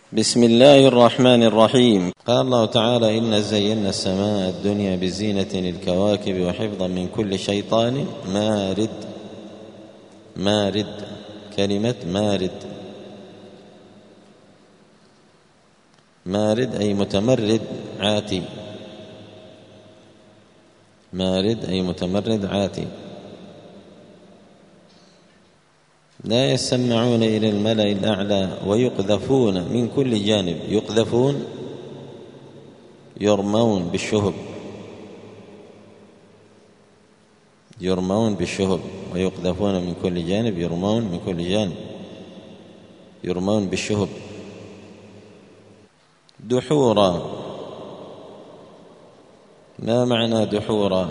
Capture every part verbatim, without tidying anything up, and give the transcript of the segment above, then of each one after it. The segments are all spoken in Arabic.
بسم الله الرحمن الرحيم. قال الله تعالى: إنا زينا السماء الدنيا بزينة الكواكب وحفظا من كل شيطان مارد. مارد، كلمة مارد. مارد أي متمرد عاتي. مارد أي متمرد عاتي. لا يسمعون إلى الملأ الأعلى ويقذفون من كل جانب. يقذفون يرمون بالشهب، يرمون بالشهب ويقذفون من كل جانب. يرمون من كل جانب، يرمون بالشهب. دحورا، ما معنى دحورا؟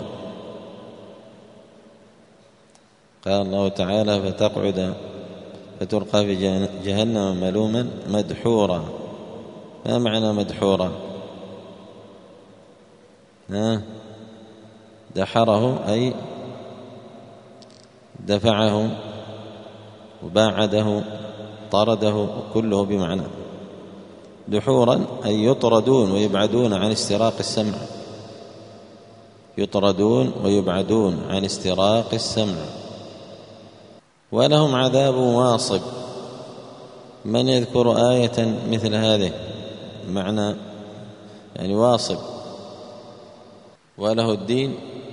قال الله تعالى: فتقعد فتلقى في جهنم ملوما مدحورا. ما معنى مدحورا؟ ها؟ دحره أي دفعه وباعده طرده، كله بمعنى. دحورا أي يطردون ويبعدون عن استراق السمع. يطردون ويبعدون عن استراق السمع. ولهم عذاب واصب. من يذكر آية مثل هذه؟ معنى يعني واصب، وله الدين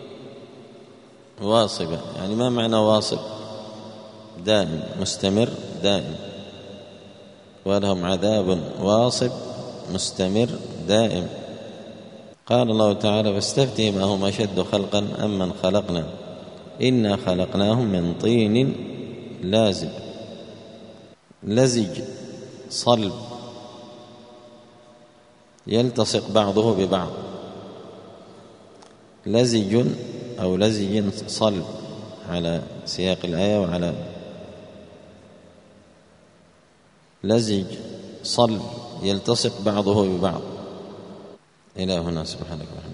واصبا. يعني ما معنى واصب؟ دائم، مستمر، دائم. ولهم عذاب واصب مستمر دائم. قال الله تعالى: فاستفتهم أهم أشد خلقا أم من خلقنا إنا خلقناهم من طين لازب. لزج، صلب، يلتصق بعضه ببعض. لزج أو لزج صلب على سياق الآية، وعلى لزج صلب يلتصق بعضه ببعض. إلى هنا. سبحانك.